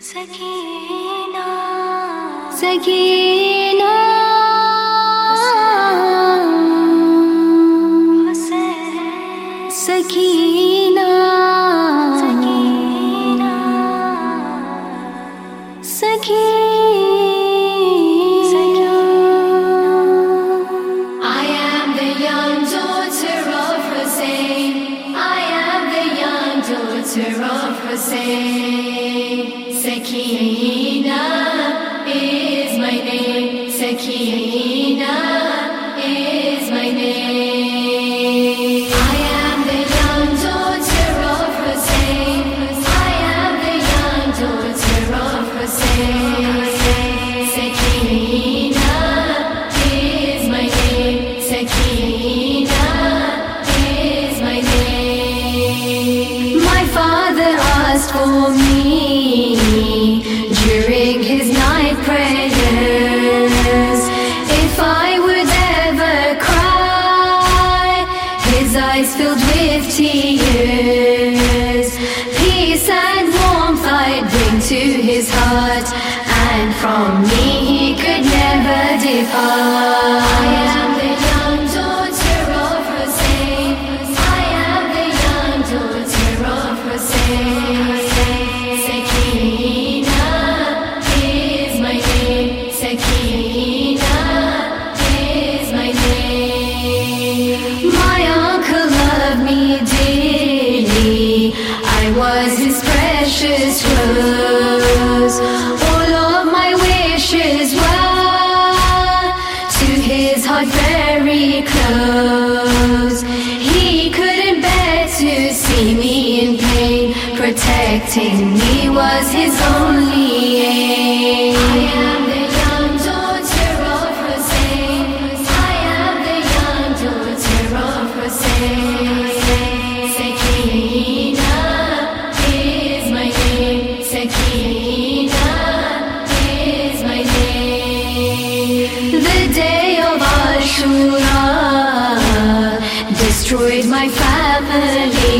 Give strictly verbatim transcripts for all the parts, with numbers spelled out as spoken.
Sakina, Sakina, Hussain, Sakina, Sakina, Sakina. I am the young daughter of Hussain. I am the young daughter of Hussain. Sakina is my name. Sakina is my name. I am the young daughter of Hussain. I am the young daughter of Hussain. Sakina is my name. Sakina is my name. My father asked for me during his night prayers if I would ever cry. His eyes filled with tears. Peace and warmth I'd bring to his heart, and from me he could never depart. I am the young daughter of Hussain. I am the young daughter of Hussain. Sakina is my name. Sakina is my name. My uncle loved me dearly. I was his precious rose. All of my wishes were to his heart very close. He couldn't bear to see me in pain. Protecting me was his only aim. I am the young daughter of Hussain. I am the young daughter of Hussain. Sakina is my name. Sakina is my name. The day of Ashura destroyed my family.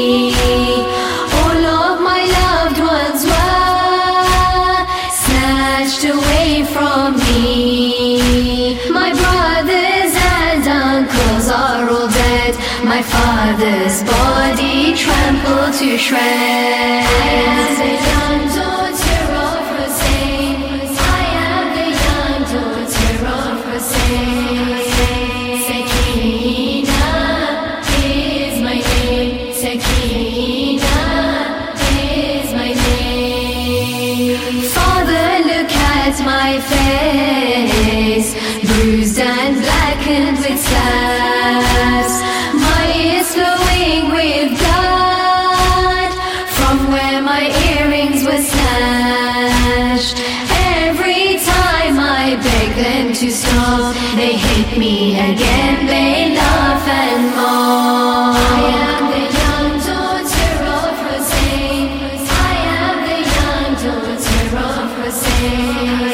All of my loved ones were snatched away from me. My brothers and uncles are all dead. My father's body trampled to shreds. I am the young daughter of Hussain. I am the young daughter of Hussain. Sakina is my name. Sakina is my name. Father, look at my face, bruised and blackened with slaps. My ears flowing with blood from where my earrings were snatched. Every time I beg them to stop, they hit me again, they laugh and mock. I am the young daughter of Hussain. I am the young daughter of Hussain.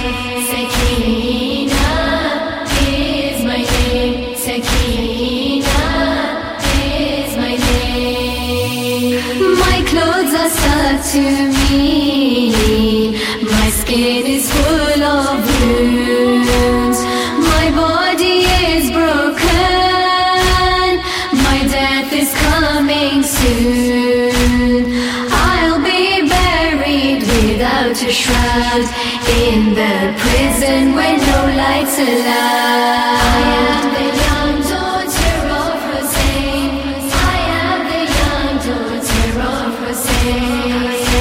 Sakina is my name. Sakina is my name. My clothes are stuck to me. My skin is full of wounds. My body is broken. My death is coming soon. I'll be buried without a shroud in the prison where no light's allowed. I am the young daughter of Hussain. I am the young daughter of Hussain.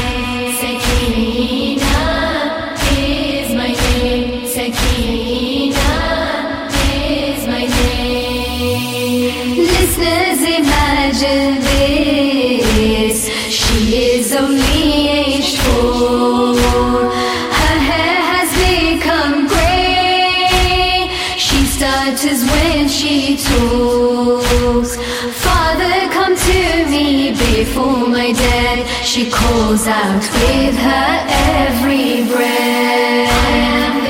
Sakina is my name. Sakina is my name. Listeners, imagine this. She is only aged four. Her hair has become gray. She stutters when she talks. Father, come to me before my death. She calls out with her every breath. I am